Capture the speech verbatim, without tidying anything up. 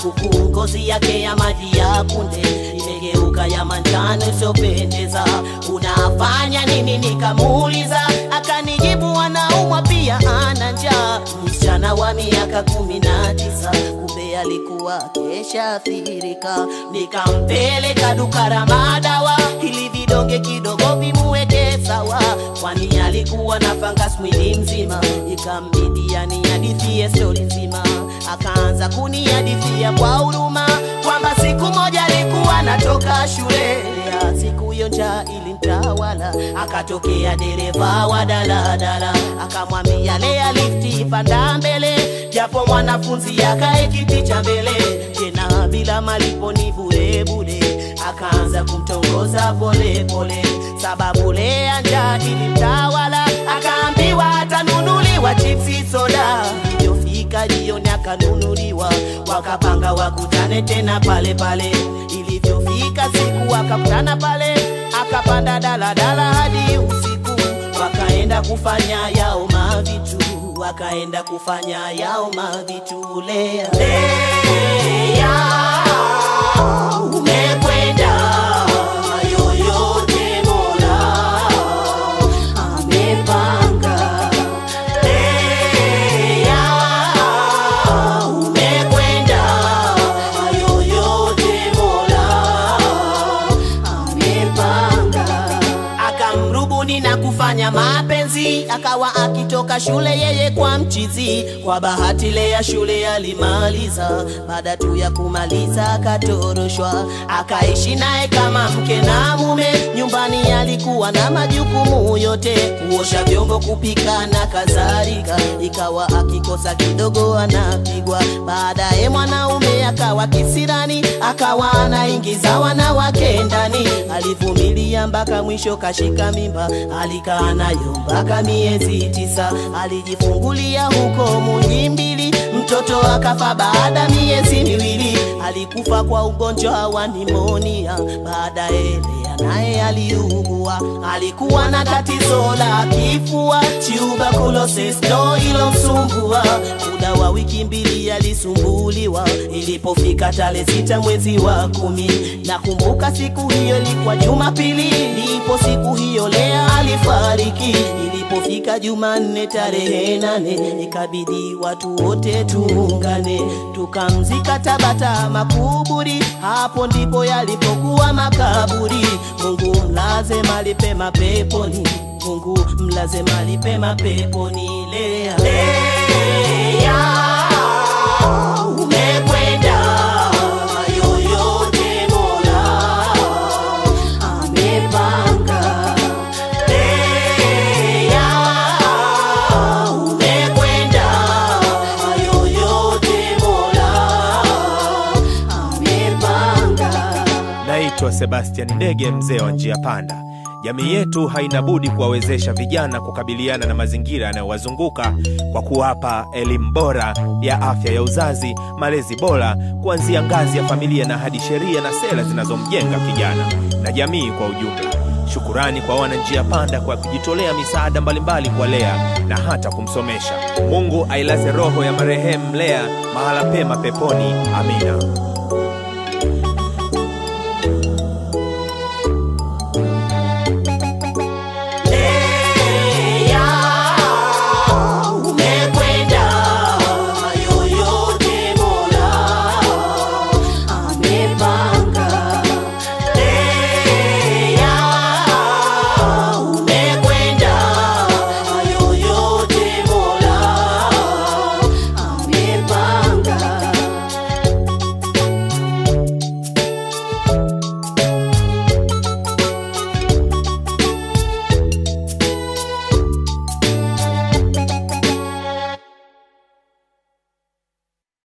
huku ngozi yake ya maji ya kunde imegeuka ya manjano isiyopendeza. Unafanya nini? Nikamuuliza, akanijibu anaumwa pia ana njaa. Msichana wa miaka kumi na tisa, kumbe alikuwa kesha athirika. Nikampeleka duka la madawa ili vidonge kidogo vimuweke sawa, kwani alikuwa na fungus mwili mzima. Ikambidi anihadithie story nzima, akaanza kunihadithia kwa huruma kwamba siku moja alikuwa natoka shule. Siku hiyo njaa ilimtawala, akatokea dereva wa daladala akamwambia lea lifti panda mbele, japo mwanafunzi akae kiti cha mbele, tena bila malipo ni bure bure. Akaanza kumtongoza pole pole, sababu lea njaa ilimtawala. Akaambiwa atanunuliwa chipsi soda, iliyofika jioni akanunuliwa. Wakapanga wakutane tena pale pale, ilivyofika siku wakakutana pale. Akapanda daladala hadi usiku, wakaenda kufanya yao mavitu, wakaenda kufanya yao mavitu. Lea, Lea, umekwenda yoyote Mola amepanga. Lea, umekwenda yoyote Mola amepanga. Akamrubuni na kufanya mapenzi, akawa akitoka shule yeye kwa mchizi. Kwa bahati Lea shule alimaliza, baada tu ya kumaliza akatoroshwa. Akaishi naye kama mke na mume, nyumbani alikuwa na majukumu yote, kuosha vyombo, kupika na kadhalika. Ikawa akikosa kidogo anapigwa. Baadaye mwanaume akawa kisirani, akawa anaingiza wanawake ndani. Alivumilia mpaka mwisho kashika mimba, alikaa nayo mpaka miezi tisa. Alijifungulia huko Muhimbili, mtoto akafa baada miezi miwili. Alikufa kwa ugonjwa wa pneumonia. Baadaye Lea naye aliugua, alikuwa na tatizo la kifua, tuberculosis ndo ilomsumbua. Muda wa wiki mbili alisumbuliwa. Ilipofika tarehe sita mwezi wa kumi, nakumbuka siku hiyo ilikuwa Jumapili, ndipo siku hiyo Lea alifariki. Ilipofika Jumanne tarehe nane, ikabidi watu wote tuungane, tukamzika Tabata makuburi. Hapo ndipo yalipokuwa makaburi. Mungu mlaze mahali pema peponi, Mungu mlaze mahali pema peponi. Lea, Lea, umekwenda yoyote Mola amepanga. Lea, umekwenda yoyote Mola amepanga. Naitwa Sebastian Ndege, mzee wa njia panda. Jamii yetu haina budi kuwawezesha vijana kukabiliana na mazingira yanayowazunguka kwa kuwapa elimu bora ya afya ya uzazi, malezi bora kuanzia ngazi ya familia na hadi sheria na sera zinazomjenga kijana na jamii kwa ujumla. Shukurani kwa wana njia panda kwa kujitolea misaada mbalimbali kwa Lea na hata kumsomesha. Mungu ailaze roho ya marehemu Lea mahala pema peponi. Amina.